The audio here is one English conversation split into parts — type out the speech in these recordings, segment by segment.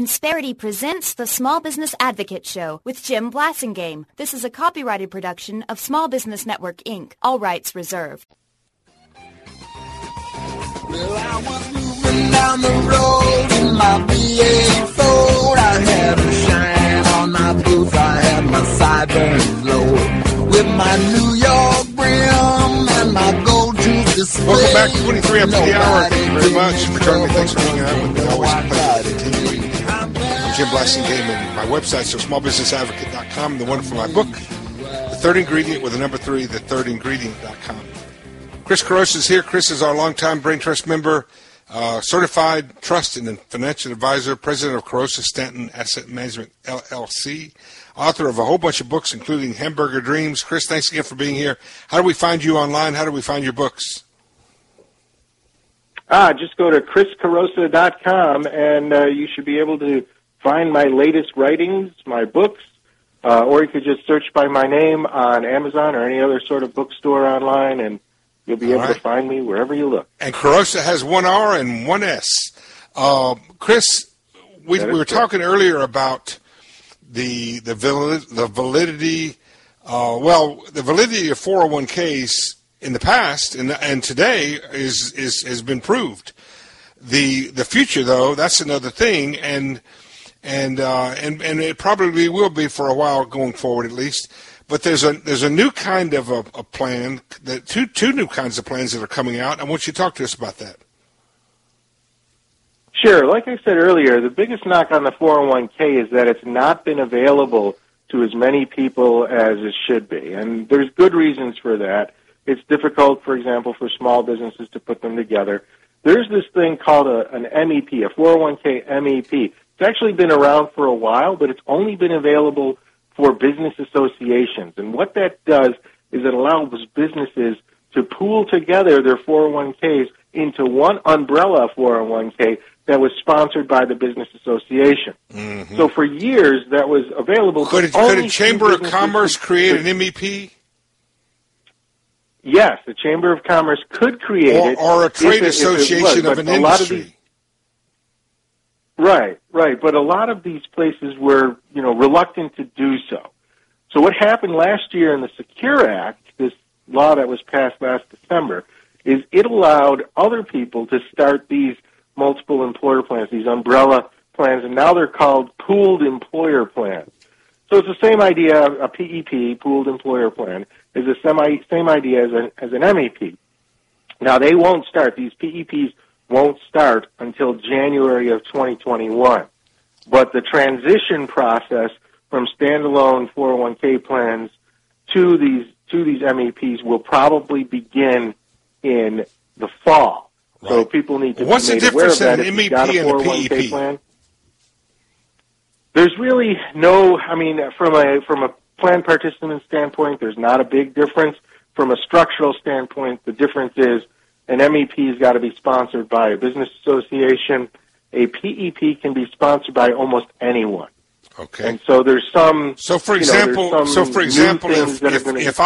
Insperity presents the Small Business Advocate Show with Jim Blasingame. This is a copyrighted production of Small Business Network, Inc. All rights reserved. Well, I was moving down the road in my V8 Ford. I had a shine on my boots. I had my sideburns low with my New York brim and my gold tooth display. Welcome back to 23 after the hour. Thank you very much for joining me. Thanks for hanging out with me. Always a pleasure continuing. I'm Jim Blasingame, and my website, so smallbusinessadvocate.com. The wonderful my book, The Third Ingredient with the number 3, thethirdingredient.com. Chris Carosa is here. Chris is our longtime Brain Trust member, certified trust and financial advisor, president of Carosa Stanton Asset Management, LLC, author of a whole bunch of books, including Hamburger Dreams. Chris, thanks again for being here. How do we find you online? How do we find your books? Just go to chriscarosa.com, and you should be able to find my latest writings, my books, or you could just search by my name on Amazon or any other sort of bookstore online, and you'll be able to find me wherever you look. And Carosa has one R and one S. Chris, we were talking earlier about the validity of 401ks in the past and today has been proved. The future, though, that's another thing, and it probably will be for a while going forward, at least. But there's a new kind of a plan, that two new kinds of plans that are coming out. I want you to talk to us about that. Sure. Like I said earlier, the biggest knock on the 401k is that it's not been available to as many people as it should be. And there's good reasons for that. It's difficult, for example, for small businesses to put them together. There's this thing called an MEP, a 401k MEP. It's actually been around for a while, but it's only been available for business associations. And what that does is it allows businesses to pool together their 401ks into one umbrella 401k that was sponsored by the business association. Mm-hmm. So for years, that was available. Could a Chamber of Commerce create an MEP? Yes, the Chamber of Commerce could create it. Or a trade association of an industry. Right. But a lot of these places were, reluctant to do so. So what happened last year in the Secure Act, this law that was passed last December, is it allowed other people to start these multiple employer plans, these umbrella plans, and now they're called pooled employer plans. So it's the same idea, a PEP, pooled employer plan, is the same idea as an MEP. Now, they won't start, these PEPs won't start until January of 2021. But the transition process from standalone 401k plans to these MEPs will probably begin in the fall. Right. So people need to be made aware of that. If you've got a 401k plan, there's really no, from a plan participant standpoint, there's not a big difference. From a structural standpoint, the difference is an MEP's got to be sponsored by a business association. A PEP can be sponsored by almost anyone. Okay. And so there's some. So for example, if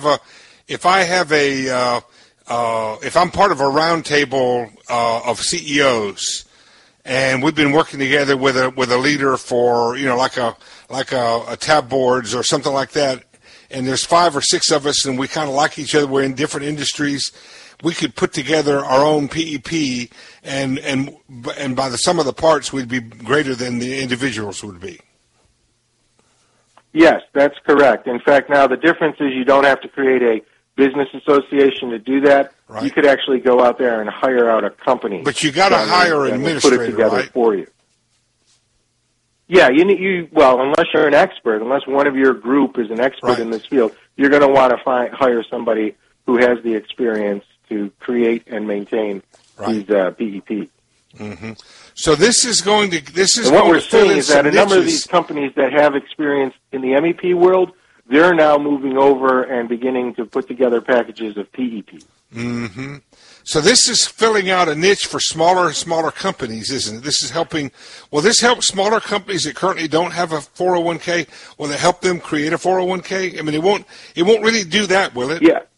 I'm part of a roundtable of CEOs, and we've been working together with a leader for like a tab boards or something like that, and there's 5 or 6 of us, and we kind of like each other. We're in different industries. We could put together our own PEP, and by the sum of the parts, we'd be greater than the individuals would be. Yes, that's correct. In fact, now the difference is you don't have to create a business association to do that. Right. You could actually go out there and hire out a company. But you got to hire an administrator, put it together right? For you. Yeah, unless you're an expert, unless one of your group is an expert in this field, you're going to want to hire somebody who has the experience to create and maintain these PEPs. Mm-hmm. So this is going to and what we're seeing is that a number of these companies that have experience in the MEP world, they're now moving over and beginning to put together packages of PEPs. Mm-hmm. So this is filling out a niche for smaller and smaller companies, isn't it? This is helping. Will this help smaller companies that currently don't have a 401k? Will it help them create a 401k? It won't really do that, will it? Yeah.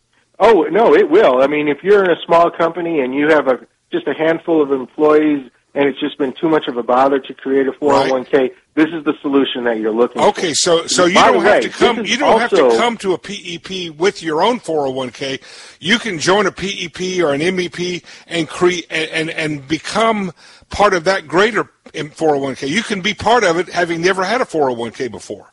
Oh, no, it will. If you're in a small company and you have just a handful of employees and it's just been too much of a bother to create a 401k, this is the solution that you're looking for. Okay, so you don't have to come. You don't have to come to a PEP with your own 401k. You can join a PEP or an MEP and create and become part of that greater 401k. You can be part of it having never had a 401k before.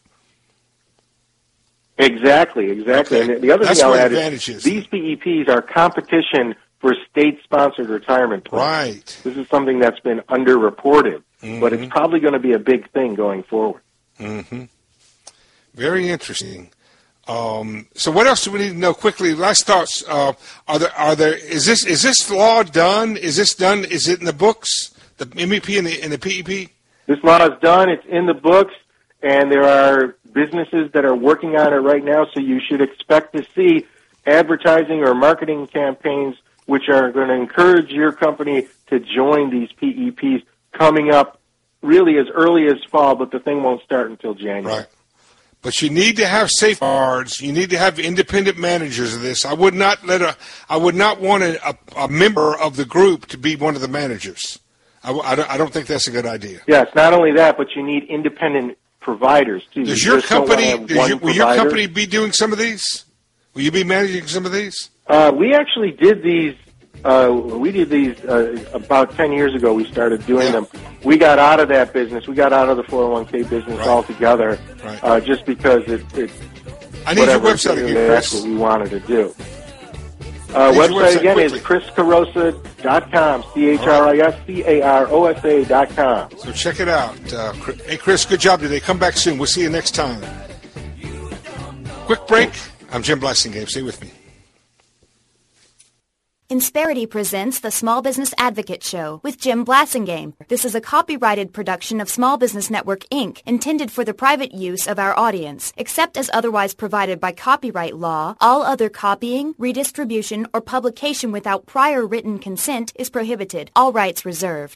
Exactly. Okay. And the other thing I'll add is these PEPs are competition for state-sponsored retirement plans. Right. This is something that's been underreported, but it's probably going to be a big thing going forward. Mm-hmm. Very interesting. So what else do we need to know quickly? Last thoughts. Is this law done? Is this done? Is it in the books? The MEP and the PEP? This law is done. It's in the books, and there are businesses that are working on it right now, so you should expect to see advertising or marketing campaigns which are going to encourage your company to join these PEPs coming up really as early as fall, but the thing won't start until January. Right. But you need to have safeguards. You need to have independent managers of this. I would not want a member of the group to be one of the managers. I don't think that's a good idea. Yes, not only that, but you need independent providers too. Will your company be doing some of these? Will you be managing some of these? We actually did these. We did these about 10 years ago. We started doing them. We got out of that business. We got out of the 401k business altogether, just because I need your website again, Chris. That's what we wanted to do. Website again is chriscarosa.com, CHRISCAROSA.com. So check it out. Hey, Chris, good job today. Come back soon. We'll see you next time. Quick break. I'm Jim Blasingame. Stay with me. Insperity presents the Small Business Advocate Show with Jim Blasingame. This is a copyrighted production of Small Business Network, Inc., intended for the private use of our audience. Except as otherwise provided by copyright law, all other copying, redistribution, or publication without prior written consent is prohibited. All rights reserved.